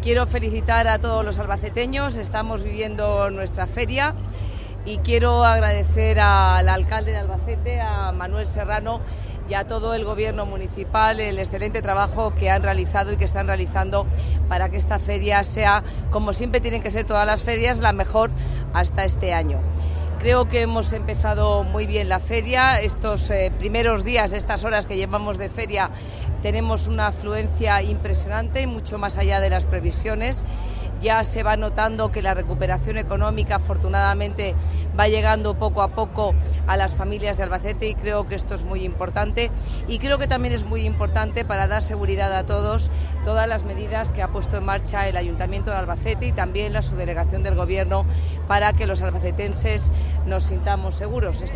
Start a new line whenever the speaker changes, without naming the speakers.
Quiero felicitar a todos los albaceteños, estamos viviendo nuestra feria y quiero agradecer al alcalde de Albacete, a Manuel Serrano, y a todo el gobierno municipal el excelente trabajo que han realizado y que están realizando para que esta feria sea, como siempre tienen que ser todas las ferias, la mejor hasta este año. Creo que hemos empezado muy bien la feria. Estos primeros días, estas horas que llevamos de feria, tenemos una afluencia impresionante, mucho más allá de las previsiones. Ya se va notando que la recuperación económica, afortunadamente, va llegando poco a poco a las familias de Albacete y creo que esto es muy importante. Y creo que también es muy importante para dar seguridad a todos, todas las medidas que ha puesto en marcha el Ayuntamiento de Albacete y también la subdelegación del Gobierno para que los albacetenses nos sintamos seguros.